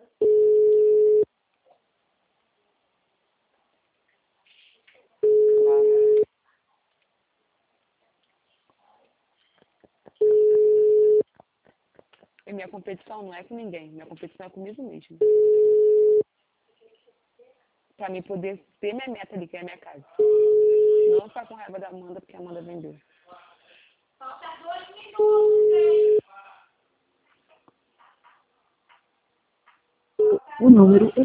E minha competição não é com ninguém, minha competição é comigo mesmo. Pra mim poder ter minha meta ali, que é a minha casa. Não ficar com raiva da Amanda, porque a Amanda vendeu. Falta 2 minutos, O número